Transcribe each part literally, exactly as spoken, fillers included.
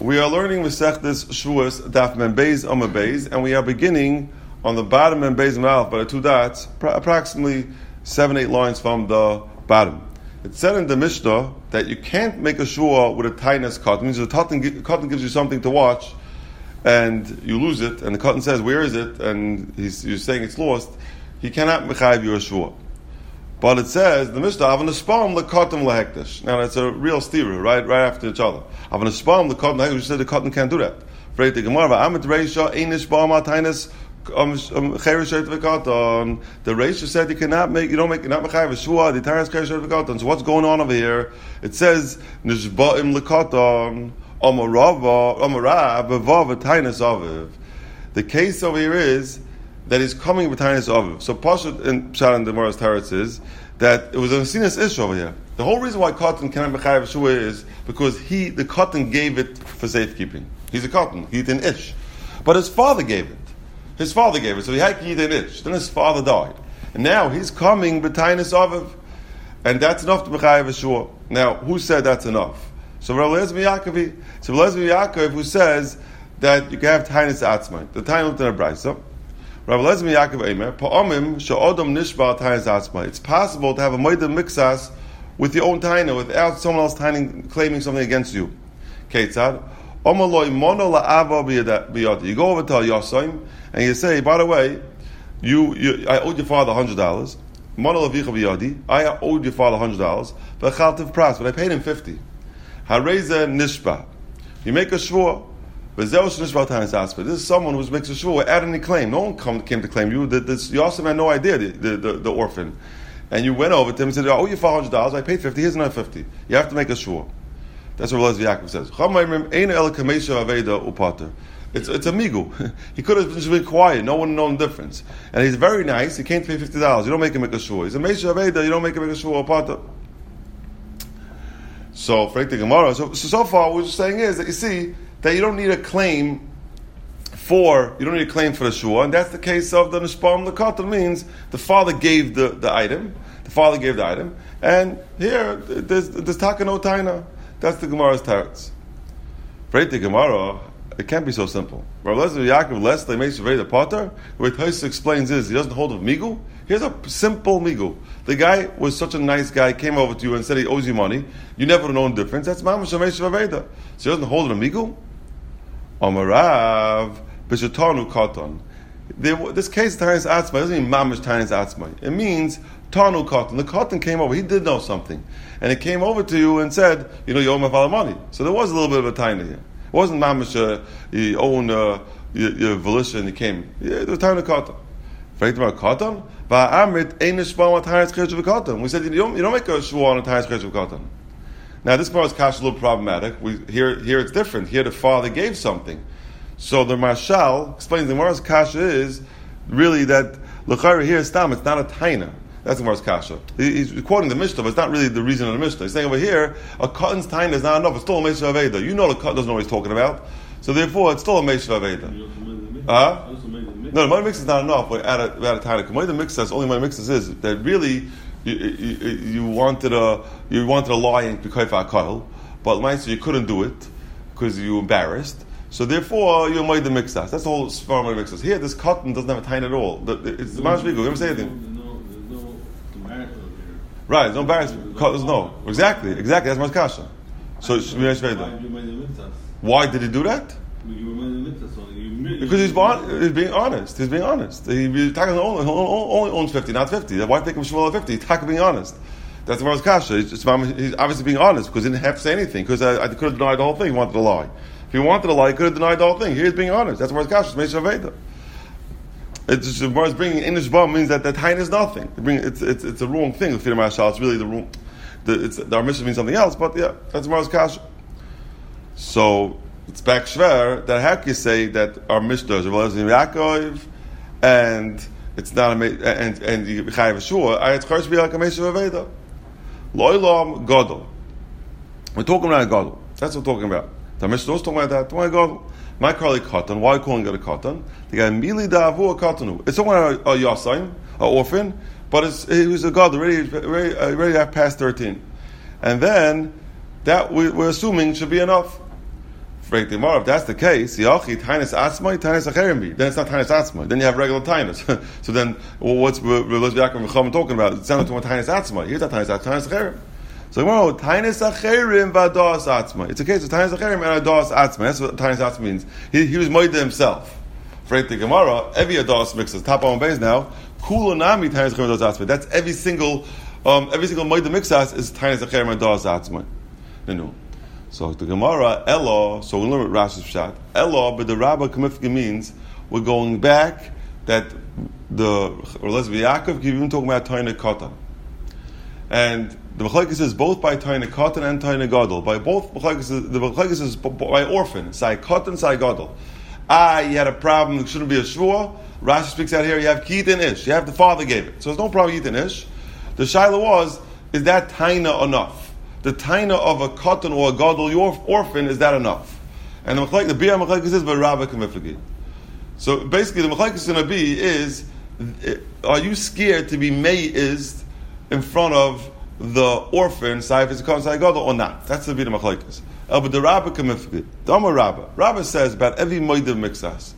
We are learning Masechtas Shavuos Daf Mem Beis Amud Beis, and we are beginning on the bottom Mem Beis Amud Aleph by the two dots, approximately seven, eight lines from the bottom. It said in the Mishnah that you can't make a shua with a tainus cotton. It means the cotton, cotton gives you something to watch, and you lose it, and the cotton says, "Where is it?" And he's, you're saying it's lost. He cannot mechayiv you a shua. But it says the Mishnah Avan Espam leKatan lehekdesh. Now that's a real stira, right? Right after each other. Avan Espam leKatan lehekdesh. You said the cotton can't do that. The Reisha said you cannot make, you don't make, you're not mechayiv a shua. The Taras Kereshet v'Katan. So what's going on over here? It says Nishba'im leKatan Amarava Amarav Bevav Tainus Aviv. The case over here is that he's coming with Tainus Aviv. So Pashat in Pshat and Gemara's Teretz is that it was a sinus ish over here. The whole reason why cotton cannot be chayav shua is because he, the cotton gave it for safekeeping. He's a cotton. He did an ish. But his father gave it. His father gave it. So he had to eat an ish. Then his father died. And now he's coming with Tainus Aviv. And that's enough to be chayav shua. Now, who said that's enough? So Rav Eliezer Yaakov, so Rav Eliezer Yaakov who says that you can have Tainus Atzmai. The Tainus in a Brisa. Rav Eliezer Yaakov Eimer, Pa'amim she'odam nishba Tainus Atzmai. It's possible to have a moedim mixas with your own taina, without someone else taining, claiming something against you. Ketzad, Omaloi mono la'ava biyadi. You go over to a Yosaim and you say, by the way, you, you I owed your father a hundred dollars. Mono lavicha biyadi. I owed your father a hundred dollars. But chaltiv pras, but I paid him fifty. Hareza nishba. You make a shvur. This is someone who makes a shvur without any claim. No one come, came to claim you. The, this, you also had no idea, the, the, the, the orphan. And you went over to him and said, oh, you four hundred dollars, I paid fifty, here's another fifty. You have to make a shvur. That's what Eliezer Yaakov says. It's, it's a migu. He could have just been quiet, no one known the difference. And he's very nice, he can't pay fifty dollars, you don't make him make a shvur. He's a meisha aveda, you don't make him make a shvur upata. So, so, so, so far what we're just saying is that you see, that you don't need a claim for, you don't need a claim for the shua, and that's the case of the nishpam lekatan, means the father gave the, the item, the father gave the item, and here, there's, there's taka no taina. That's the Gemara's teretz. Freit the Gemara, it can't be so simple. Rav Eliezer Yaakov less they make the potter. The way Tosfos explains is, he doesn't hold of migu. Here's a simple migu. The guy was such a nice guy, came over to you and said he owes you money. You never know the difference. That's mamash amesh vaveda. So he doesn't hold of a migu. Amarav b'shetanu katan. This case Tainus Atzmai doesn't mean mamash Tainus Atzmai. It means tanu katan. The katan came over. He did know something, and he came over to you and said, "You know, you owe my father money." So there was a little bit of a taina here. It wasn't mamash. Uh, you own uh, your, your volition. He came. Yeah, there was taina katan. Right about katan. Va'amrit einish b'al Tainus cheresh v'katan. We said you don't you don't make a shua on a Tainus cheresh v'katan. Now this part is a little problematic. We, here, here it's different. Here the father gave something. So the Marshal explains the Gemara's kasha is really that l'chayra here is stam. It's not a taina. That's the Gemara's kasha. He's quoting the Mishnah, but it's not really the reason of the Mishnah. He's saying over here a cotton's taina is not enough. It's still a meisha aveda. You know the cotton doesn't know what he's talking about. So therefore, it's still a meisha aveda. Huh? No, the money mix is not enough. But at a, at a taina, the mix says only money mixes is that really. You, you, you wanted a you wanted a lie in K'kayfa Akal, but you couldn't do it because you were embarrassed. So therefore, you made the mixas. That's the whole farmer mixas. Here, this cotton doesn't have a tine at all. The, it's the Mamash Migu. You ever say anything? There's no embarrassment here. Right, there's no embarrassment. There's no. Exactly, exactly. That's Maskasha. So why did he do that? Because he's, he's being honest. He's being honest. He, he's only, only owns fifty, not fifty. Why take him Shmuel fifty? He's talking being honest. That's the Gemara's kasha. He's, he's obviously being honest because he didn't have to say anything. Because I, I could have denied the whole thing. He wanted to lie. If he wanted to lie, he could have denied the whole thing. Here's being honest. That's the Gemara's kasha. It's Meisha Veda. It's just the Gemara's bringing in this bomb means that that time is nothing. Bring, it's, it's it's a wrong thing. The Mashal. It's really the wrong. The, it's, our mission means something else. But yeah, that's the Gemara's kasha. So. It's back shver that how can you say that our Mishnah is Rav Eliezer Yaakov and it's not a and and you chayav shua. I it's chayv be like a meisha aveda. Loilam gadol. We're talking about gadol. That's what we're talking about. The Mishnah was talking about that. Why gadol? My Karli katan. Why calling it a katan? The guy mili davu a katanu. It's someone a, a yasaim, an orphan, but it's he was a gadol already already already past thirteen, and then that we, we're assuming should be enough. If that's the case, Yachi Tainis Atzmai, Tainis Acherim. Then it's not Tainis Atzmai. Then you have regular Tainis. So then, well, what's Rabbi Yaakov and Chacham talking about? It sounds like Tainis Atzmai. Here's not Tainis Atzmai, Tainis Acherim. So well, Tainis Acherim v'Adas Atzmai. It's a case of Tainis Acherim and Adas Atzmai. That's what Tainis Atzmai means. He, he was moed himself. For the Gemara, every Adas mixes top on base now. Kulanami Tainis Acherim Adas Atzmai. That's every single, um, every single moed mixas is Tainis Acherim Adas Atzmai. You know. So the Gemara, Elo, so we'll learn what Rashi's Pshat. Elo, but the Rabbah Kamifka means we're going back that the Relez Yaakov, you're even talking about Taina Katan. And the Machlekes is both by Taina Katan and Taina Gadol. By both Machlekes, the Machlekes is by orphan, Sai Katan, Sai Gadol. Ah, you had a problem, it shouldn't be a Shvua. Rashi speaks out here, you have Kit and Ish. You have the father gave it. So there's no problem Kit and Ish. The Shaila was, is that Taina enough? The taina of a cotton or a gadol, your orphan, is that enough? And the the bia machlekes is by Rabba Kamifagi. So basically, the machlekes is going to be is: are you scared to be meized in front of the orphan, say if it's a cotton, say gadol, or not? That's the bia machlekes. Uh, but the Rabba Kamifagi, the Amar Rabba, Rabba says about every moedah mixas.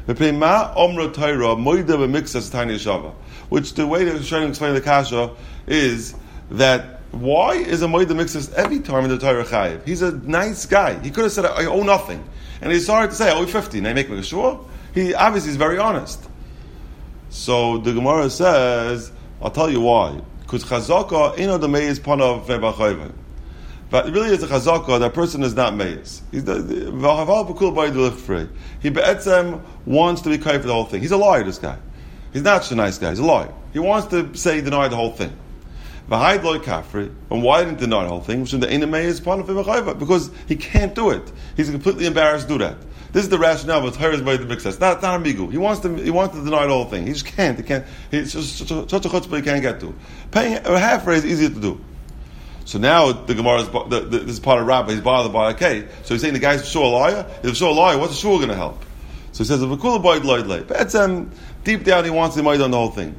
Which the way they're trying to explain the kasha is that. Why is a moed mixes every time in the Torah chayiv? He's a nice guy. He could have said, I owe nothing. And he's sorry to say, I owe fifty. And I make me sure. He obviously is very honest. So the Gemara says, I'll tell you why. Because chazaka, ino the meiz panav vebachayva. But really it's a chazaka, that person is not meiz. He's the, the he be'etzem wants to be kai for the whole thing. He's a liar, this guy. He's not a nice guy, he's a liar. He wants to say, deny the whole thing. And why didn't he deny the whole thing? Because he can't do it. He's completely embarrassed to do that. This is the rationale of Torah's by the mixes. It's not, it's not amigu. He wants to. He wants to deny the whole thing. He just can't. He can't. He's just such a chutzpah he can't get to. Paying a half rate is easier to do. So now the Gemara is the, the, this is part of Rabbi. He's bothered by okay. So he's saying the guy's sure a liar. If he's sure a liar, what's the shul going to help? So he says, "If a kula boyd loyd lay," but um, deep down he wants to might on the whole thing.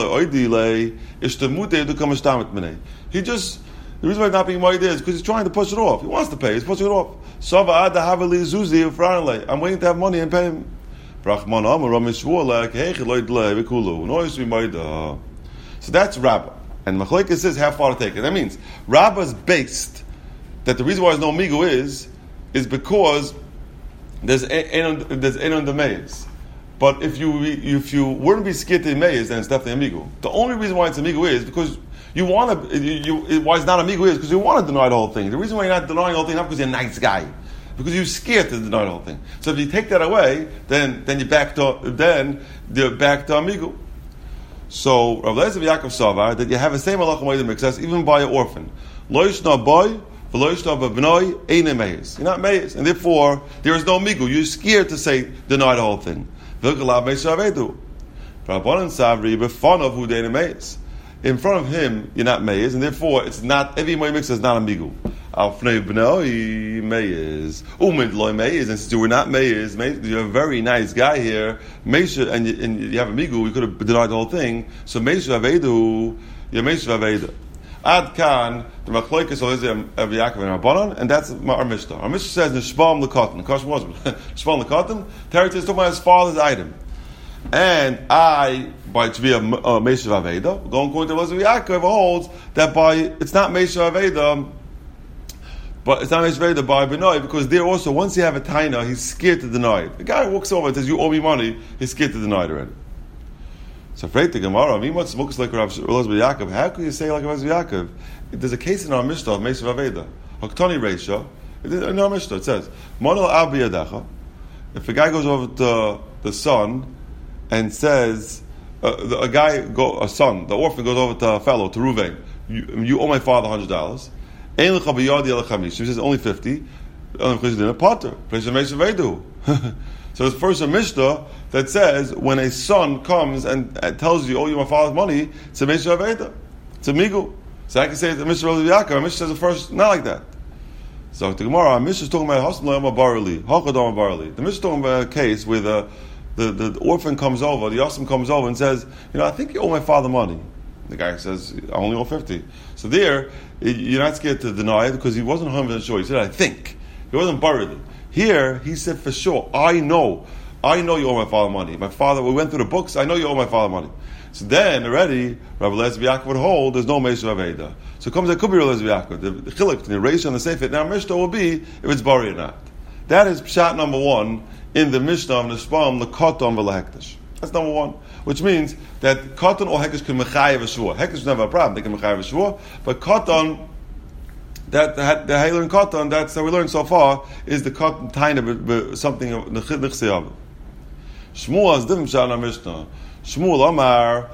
He just the reason why he's not being might is because he's trying to push it off. He wants to pay. He's pushing it off. I'm waiting to have money and pay him. So that's Rabbah. And Machlekes says how far to take it. That means Rabbah's based that the reason why there's no migu is is because there's ein there's ein on the meiz. But if you if you wouldn't be scared to meiz, then it's definitely a migu. The only reason why it's a migu is because you want to. You, you, why it's not a migu is because you want to deny the whole thing. The reason why you're not denying the whole thing is not because you're a nice guy, because you're scared to deny the whole thing. So if you take that away, then then you back to then you're back to a migu. So Rav Lezer Yaakov Savar that you have the same halacha moed mixas even by an orphan. Lo yishna boy. You're not meiz, and therefore there is no migu. You're scared to say deny the whole thing. In front of him, you're not meiz, and therefore it's not every moed mixas is not a migu. And since you were not meiz, you're a very nice guy here, and you, and you have a migu, you could have denied the whole thing. So meisha avedu, you're meisha avedu. Ad kan the machlokes of Yaakov and Rabbanan, and that's our Mishnah. Our Mishnah says nishbam l'katan. The question was nishbam l'katan. Terry is talking about his father's item, and I by to be a meishav aveda. Going according to Rabbi Yaakov holds that by it's not meishav aveda, but it's not meishav aveda by benoi because there also once you have a taina, he's scared to deny it. The guy walks over and says you owe me money. He's scared to deny it already. So afraid the Gemara, me what's looks like Rav Yaakov. How can you say like Rav Yaakov? There's a case in our Mishnah of Meishav Aveda. Haktani Reisha. In our Mishnah it says, Monol Al Biyadacha. If a guy goes over to the son and says, uh, the, a guy, go, a son, the orphan goes over to a fellow, to Ruvain, you, you owe my father one hundred dollars. Ein lecha biyadi el chamish. He says only fifty. Potter. So it's first a Mishnah that says when a son comes and uh, tells you, "Oh, you my father's money," it's a Mishnah Aveda. It's a migu. So I can say it's a Mishnah of Yaakov. A Mishnah says the first not like that. So the Gemara, Mishnah is talking about Hasam Le'ama Barali, Hakadam Barali. The Mishnah is talking about a case where the, the, the orphan comes over, the Yassim comes over and says, "You know, I think you owe my father money." The guy says, "I only owe fifty." So there, you're not scared to deny it because he wasn't one hundred percent sure. He said, "I think." He wasn't buried. Here, he said for sure, I know. I know you owe my father money. My father, we went through the books, I know you owe my father money. So then, already, Rabbi Eliezer Yaakov would hold, there's no Meishu Aveda. So it comes, it could be Rabbi Eliezer Yaakov. The chiluk, the ratio and the sefer, now Mishnah will be if it's bari or not. That is pshat number one in the Mishnah of Nishbam, the Koton v'lehektish. That's number one. Which means that Koton or Hektish can mechayev a shua. Hektish is never a problem, they can mechayev a shua. But Koton, that the, the Haler and Koton, that's that we learned so far, is the Koton tiny, something of the Chidlichse of it. Shmuel has different pshat in our Mishnah. Shmuel Amar,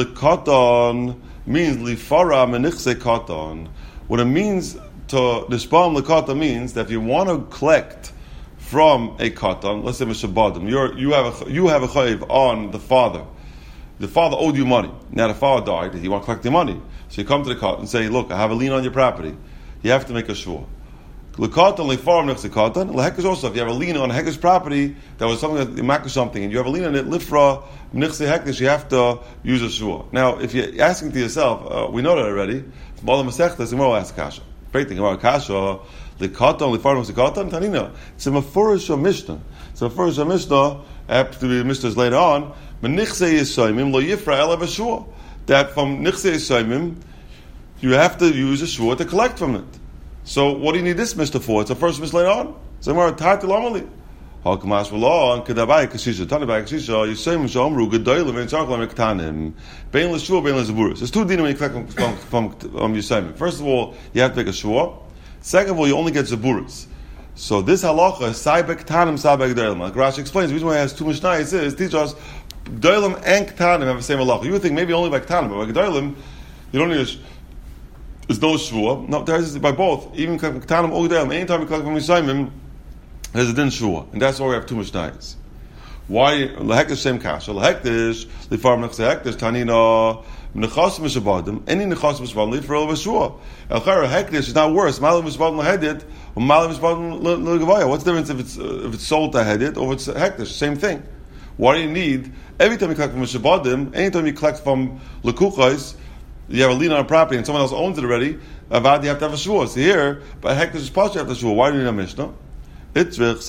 L'Koton means Lifara Menichse Koton. What it means to Nishbam L'Koton means that if you want to collect from a Koton, let's say Mishabadim, you're you have a you have a chayiv on the father. The father owed you money. Now the father died, he want to collect the money. So you come to the Koton and say, look, I have a lien on your property. You have to make a shua. L'Koton Lifara Menichse Koton. L'Hekesh also, if you have a lien on Hekesh property, that was something that you makar something, and you have a lien on it, Lifra Menichse Hekesh, you have to use a shua. Now, if you're asking to yourself, uh, we know that already. From all the Masechtas, and we'll ask Kasha. Great thing about Kasha. L'Koton, L'Farm L'Koton, Tanina. It's a Mefurish Mishnah. It's a Mefurish Mishnah, after the Mishnahs later on, Menichse Yisayimim, Lo Yifra Ela B'Shua. That from Nichse Yisayimim, you have to use a shua to collect from it. So what do you need this Mishnah for? It's the first Mishnah later on. So we're Tartil Amali. Hakamash V'Lo, and Kedabai Kashisha, Tanabai Kashisha, Yisayim Shomru, Gedoylim, and Tzarklam Ektanim, Bein L'Shua, Bein L'Zaburis. There's two dinim when you collect from, from, from um, Yisayim. First of all, you have to make a shua. Second of all, you only get Zaburis. So this halacha, Saibek Tanim, Saibek Doilim. Like Rashi explains, the reason why it has two Mishnayos is, teach us, Doilim and Ktanim have the same halacha. You would think maybe only by Ktanim, but by Doilim, you don't need a, there's no Shua. No, there is by both. Even Ktanim or Doilim, anytime you collect from Yisayim, there's a din Shua. And that's why we have two Mishnayos. Why? Lehektish same kasha. Lehektish, Lifarm Nechse Hektish, Tanina, Nechas Mishabadim, any Nechas Mishabadim, Lifra Elvashua. El Chara Hektish is not worse. Malim Mishabadim Lahedit, or Malim Mishabadim Lahegavaya. What's the difference if it's, uh, if it's sold to Hedit or if it's Hektish? Same thing. Why do you need, every time you collect from Mishabadim, anytime you collect from Lekuchais, you have a lien on a property and someone else owns it already, Avad, you have to have a Shua. So here, by Hektish is possible you have to Shua. Why do you need a Mishnah? The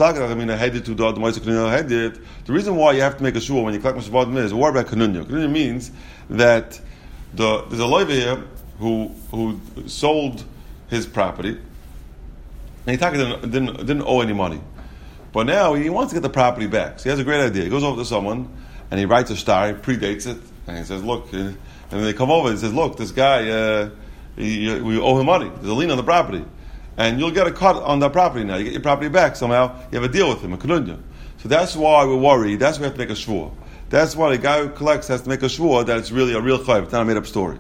reason why you have to make a shua when you collect Mishabadim is, what about Kanunya? Kanunya means that the, there's a loiva here who who sold his property, and he didn't, didn't, didn't owe any money. But now he wants to get the property back. So he has a great idea. He goes over to someone, and he writes a star, he predates it, and he says, look, and then they come over and he says, look, this guy, uh, he, we owe him money. There's a lien on the property. And you'll get a cut on that property now. You get your property back somehow. You have a deal with him, a kanunya. So that's why we're worried. That's why we have to make a shvua. That's why the guy who collects has to make a shvua that it's really a real chayv. It's not a made-up story.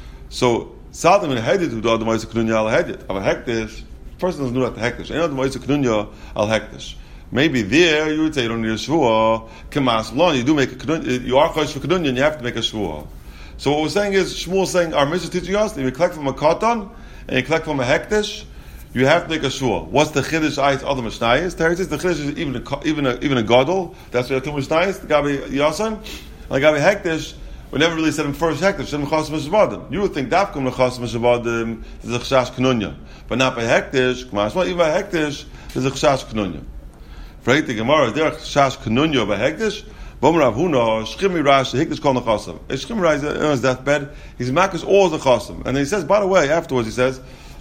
So, Sadim in Hedit who do the Moise Kanunya al Hedit. Av hektish, person doesn't know that the hektish. Ain't the Moise Kanunya al hektish. Maybe there you would say you don't need a shvua. Kemas long, you do make a kanunya. You are chayish for kanunya and you have to make a shvua. So what we're saying is, Shmuel saying, our mission is teaching us that you collect from a katan and you collect from a hektish, you have to make a shua. What's the chiddush ayis other mishnayos? Teretz is the chiddush is even a, even a, even a gadol. That's why two mishnayos. The gabi yasan, the gabi hektish. We never really said him first hektish. Said him chas mishabadim. You would think dafkum lechas mishabadim is a chashash knunya, but not by hektish. K'mas well, even by hektish is a chashash knunya. For the Gemara, there chashash knunya by hektish. Bomer Rav Huna shchimi rash hektish kol nechasam. Shchimi rash on his deathbed. He's makas all the chasam, and then he says, by the way, afterwards he says,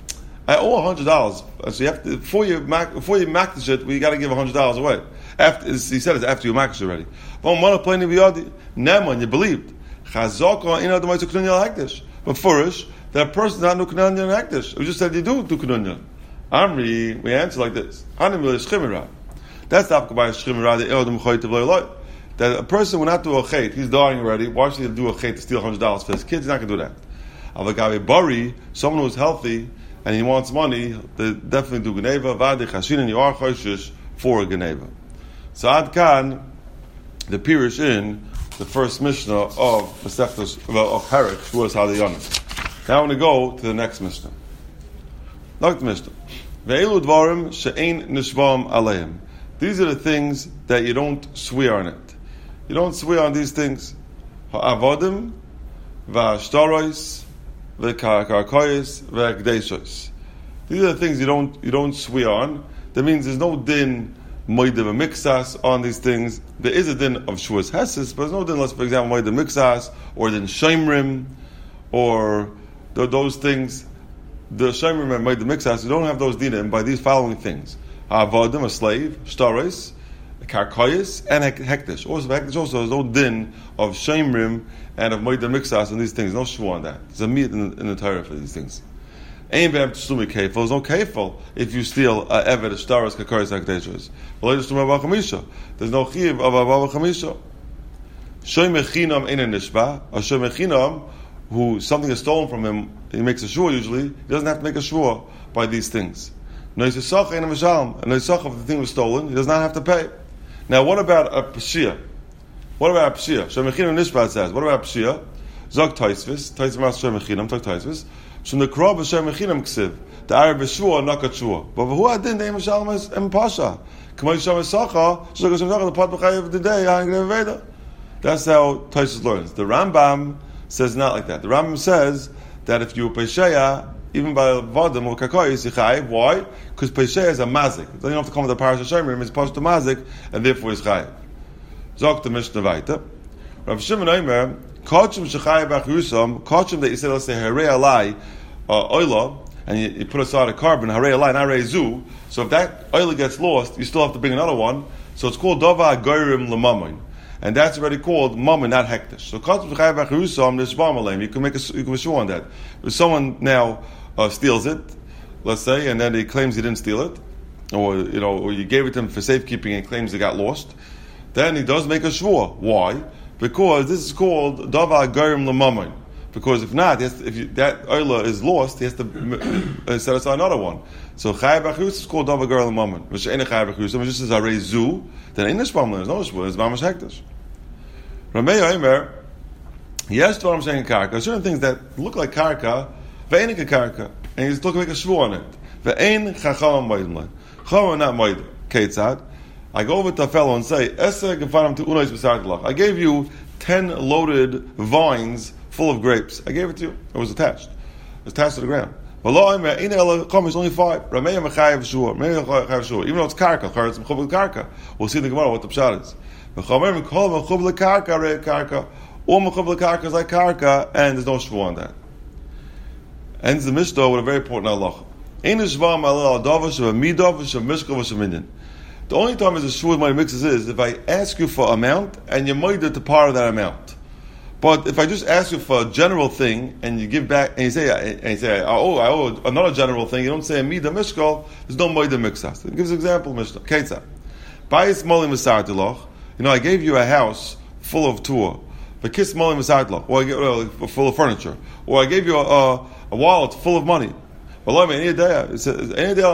I owe a hundred dollars. So you have to before you mac before you mac the shit, we got to give a hundred dollars away. After he said it's after you mac already. But one playing the biyadi neman you believed chazaka in other ways to knunya like this. But first that person not do knunya like this. We just said you do do knunya. Amri we answer like this. Anim l'shchimira. That's the by shchimira the eldom chaytev loylay. That a person will not do a chayt. He's dying already. Why should he do a chayt to steal a hundred dollars for his kids? He's not going to do that. Avagavi bari, someone who's healthy and he wants money, they definitely do Geneva, Vadi, Chashin, and you are Choshish for a Geneva. So Ad Kan, the Pirish in the first Mishnah of Masechtas, of Herek, Shvuas Hadayonim. Now I want to go to the next Mishnah. Next Mishnah. Ve'elu dvarim she'ein nishvam aleim. These are the things that you don't swear on it. You don't swear on these things. Ha'avodim, va'ashtarois, V'karkoyis, v'akdeishos. These are the things you don't you don't swear on. That means there's no din moide mixas on these things. There is a din of shuas hesis, but there's no din, let's for example, moide mixas, or din shemrim, or the, those things. The shemrim and moide mixas, you don't have those dinim by these following things: avodim, a slave, shtaris, karkoyis, and hektish. Also, hektish also there's no din of shemrim and of moide mixas and these things. No shvu on that. There's a meat in, in the Torah for these things. Ain't bam tsumi kefil. There's no kefil if you steal a eved, a shtaris, karkoyis, hektish. There's no chiv of avava chamisha. Shoy mechinam ein nishba. A shoy mechinam, who something is stolen from him, he makes a shua usually. He doesn't have to make a shua by these things. No, he's a sach ein mishalm. And the sach of the thing was stolen, he does not have to pay. Now, what about a pshia? What about a pshia? Shoy mechinam nishba says. What about pshia? Zog taisvis, taisvis mas shoy mechinam, tog taisvis. Shum the krov shoy mechinam ksiv. The Arab is shua, nakat shua. But who adin the mishalm is em pasha. That's how Taisus learns. The Rambam says not like that. The Rambam says that if you pesheya, even by vadim or kakoyis, yichayv. Why? Because pesheya is a mazik. Then you don't have to come with the parasha shemrim. It's pasha to mazik, and therefore is chayiv. Zok the Mishnah Vaita. Rav Shimon Omer, kachim shechayiv b'achusam, kachim that you said, let's say harei alai oila, and you, you put aside a carbon, harei alai, not harei zu. So if that oil gets lost, you still have to bring another one. So it's called dava goyrim lemamin, and that's already called mamin, not hektish. So kachim shechayiv b'achusam nishbam aleim. You can make a you can show on that. If someone now uh, steals it, let's say, and then he claims he didn't steal it, or you know, or you gave it to him for safekeeping and claims it got lost, then he does make a shvua. Why? Because this is called dava goyrim lemamin. Because if not, he has to, if you, that oila is lost, he has to uh, set aside another one. So chayav b'achus is called dava goyrim lemamin. Which ain't a chayav b'achus, which just says arei zu. Then ain't nishbam there's no shvua. It's mamash hektish. Ramei Omer, yes, what I'm saying in karka. Certain things that look like karka, ve'enik a karka, and he's looking like a shvua on it. Ve'ein chacham moedin. Chacham not moed. Keitzad. I go over to a fellow and say, Esek gefaram to unais b'sartelach. I gave you ten loaded vines full of grapes. I gave it to you. It was attached. It was attached to the ground. Only five. Even though it's karka, it's mechubel karka. We'll see in the Gemara what the pshat is. All mechubel karka is like karka, and there's no shvu on that. Ends the Mishnah with a very important halacha. The only time as a shvu my mixes is if I ask you for amount and you moed to part of that amount. But if I just ask you for a general thing and you give back and you say and you say oh I owe another general thing, you don't say mida mishkal, there's no moed mixas. It gives an example Mishnah. Ketzah. Bayis molim misartiloch. You know I gave you a house full of tuah. But kiss molim misartiloch, or I gave, uh, full of furniture, or I gave you a, a, a wallet full of money. It says,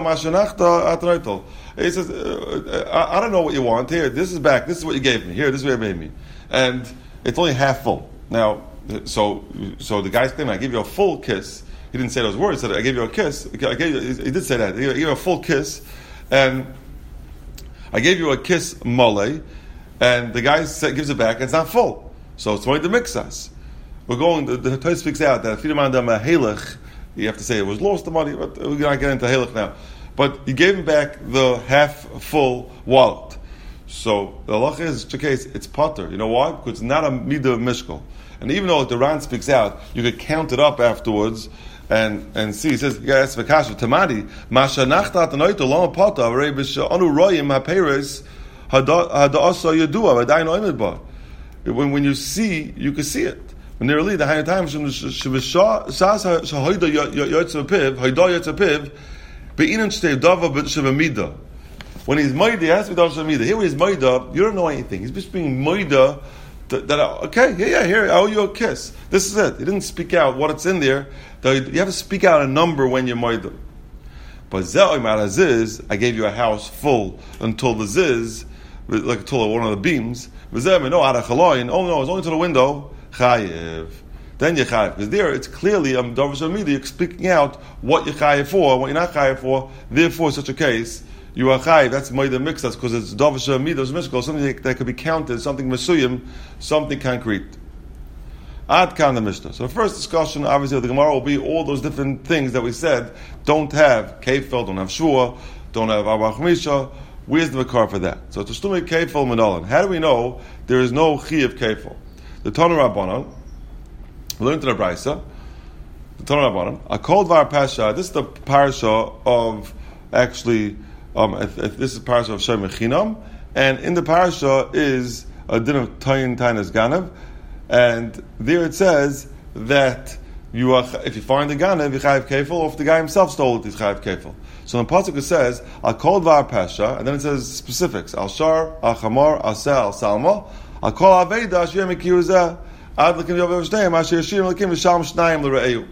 I don't know what you want. Here, this is back. This is what you gave me. Here, this is what you made me. And it's only half full. Now, so so the guy's claiming, I gave you a full kiss. He didn't say those words. He said, I gave you a kiss. I gave you, he did say that. He gave you a full kiss. And I gave you a kiss mole. And the guy said, gives it back, and it's not full. So it's only the mixas. We're going, the, the Torah speaks out that if you demand them a halach, you have to say it was lost the money, but we're not getting into halach now. But he gave him back the half full wallet. So the halacha is the case, it's potter. You know why? Because it's not a midah mishkal. And even though the Ran speaks out, you could count it up afterwards and and see. He says, yes, v'kasha tamadi masha nachtat anoito lama potter avrei b'sha anu royim haperes hada'asa yadua v'dayin oimid ba. When when you see, you can see it. When they're really the higher time, when he's moida, he has to be davav shamida. Here, when he's moida, you don't know anything. He's just being moida. That, that okay, yeah, yeah, here I owe you a kiss. This is it. He didn't speak out what it's in there. You have to speak out a number when you're moida. But ze'oimar aziz, I gave you a house full until the ziz, like until one of the beams. V'zeh no arachaloin. Oh no, it's only to the window. Chayev. Then you chayev. Because there it's clearly um, Davav Shamidi speaking out what you're chayev for, what you're not chayev for. Therefore, in such a case, you are chayev. That's Moida Mixas, because it's Davav Shamidi's Mishkal, something that, that could be counted, something Mesuyim, something concrete. Ad kan the Mishnah. So the first discussion, obviously, of the Gemara will be all those different things that we said don't have Kefel, don't have Shua, don't have Abach Misha, Where's the makar for that? So Tashlumi Kefil Manolan. How do we know there is no chi of Kefil? The Tana Rabbanon, we learned in the Brisa, the Tana Rabbanon, a Kol Dvar Pasha, this is the parasha of, actually, um, if, if this is the parasha of Shem Mechinam, and in the parasha is a din of Tayin Tainas Ganav, and there it says that you are, if you find the Ganav, you chayiv kefil, or if the guy himself stole it, he's chayiv kefil. So in the pasuk it says, Al kol dvar pasha, and then it says specifics, Al shar, Al chamor, Al seh, Al salma, Al kol aveda, Asher mekir zeh, Ad l'kim yovev shnayim, Asher yashir l'kim v'shalom shnayim l're'eyu.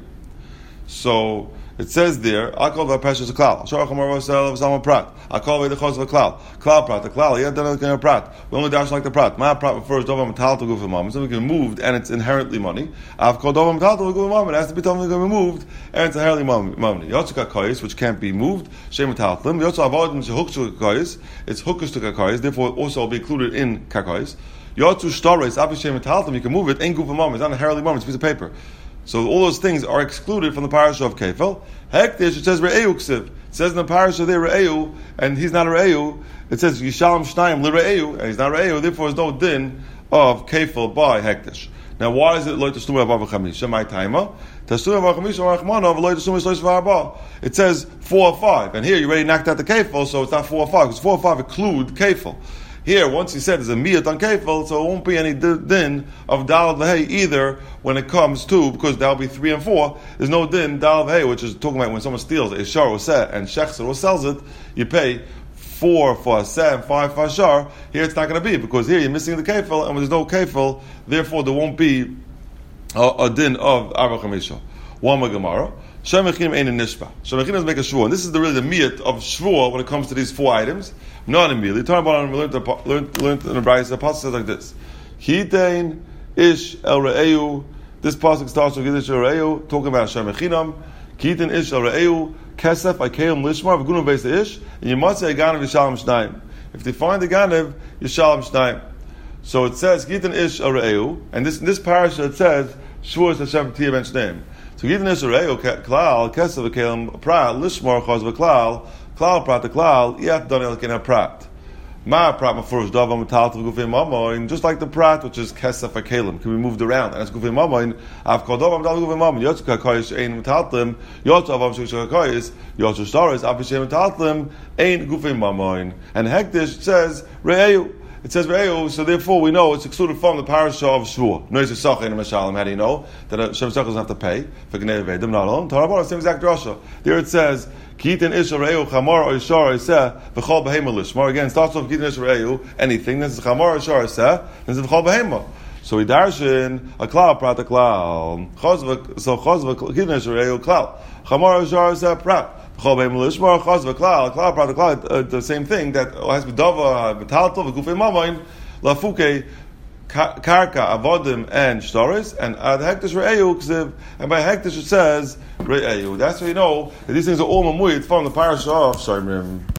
So it says there, Al kol dvar pasha is a klal, Al shar, Al chamor, Al seh, Al salma prat, Al kol aveda chos of a klal, klal prat, the klal, yeah, then it's going to prat. We only dash like the prat. My prat refers to dovam metal to go for mom. So we can moved and it's inherently money. I've called dovam metal to go for mom. It has to be totally moved and it's inherently money. Yotzuka koyis, which can't be moved. Shem metaltlim. Yotzu avodim shehukchu koyis. It's hookish to kakoyis. Therefore, also will be included in kakoyis. Yotzu shtaris. Avi shem metaltlim. You can move it. Ain't go for mom. It's not inherently mom. It's a piece of paper. So all those things are excluded from the parasha of Kefil. Hektish, it says Re'eu ksiv. It says in the parasha there Re'eu, and he's not a Re'eu. It says Yishalom Shnayim li Re'eu, and he's not Re'eu. Therefore, there's no din of Kefil by Hektish. Now, why is it Lo Tashlumi Avav Chamisha? My timer. Tashlumi Avav Chamisha Rachmana Lo Tashlumi Shlosh V'Arba. It says four or five, and here you already knocked out the Kefil, so it's not four or five because four or five include Kefil. Here, once he said there's a miyat on kefil, so it won't be any din of dalad v'hei either when it comes to, because that'll be three and four. There's no din dalad v'hei, which is talking about when someone steals a shar or seh and shechser or sells it, you pay four for a seh and five for a shar. Here it's not going to be, because here you're missing the kefil, and when there's no kefil, therefore there won't be a, a din of arba chamisha. One Gemara. Shem Mechinim ain't a nishba. Shem Mechinim make a shvua. And this is the really the miyat of shvua when it comes to these four items. Not immediately. Turn about and we learned, learned, learned in the Brayis. The pasuk says like this: Hitein ish el re'eu. This pasuk starts with Yiddish el re'eu, talking about Shem Mechinam. Hitein ish el re'eu kesef akeim lishmar v'gunum beis ish. And you must say ganav yishalom shnayim. If they find the ganav, yishalom shnayim. So it says Hitein ish el re'eu, and this in this parasha it says shvua is Hashem tiyah ben shneim. So Hitein ish el re'eu klal kesef akeim prat lishmar chaz v'klal. Klal prat the klal, yet done el ken prat. Ma prat mafurish davam metal to gufim mamoin, just like the prat which is kesef akelim can be moved around and it's gufim mamoin. I've called davam metal gufim mamoin. Yotzu kakoyish ein metaltlim. Yotzu avam shusha kakoyish. Yotzu shtaris apishem metaltlim ein gufim mamoin. And hektish says re'eu. It says re'eu, so therefore we know it's excluded from the parasha of Shvuah. Nois yisachah in Mashalim. How do you know that a Shem Sachah doesn't have to pay for Gnei Vedim? Not alone. Tarabon, same exact drasha. There it says. Kitin ish re'eu chamar or ishar iseh v'chol behema lishmar. Again, starts off kitin ish re'eu anything. This is chamar or ishar iseh. This is v'chol behema. So we darshin a klal prat a klal. So chos kitin ish re'eu klal. Chamar or ishar iseh prat. V'chol behema lishmar chos v'klal. Klal prat a klal. The same thing that has to be dava metalto v'gufei mamayin lafuke. Karka, Avodim, and Shtaris, and ad hektish re'eu ksiv, and by hektish it says re'eu. That's how you know that these things are all mamuit from the parasha of Shomrim.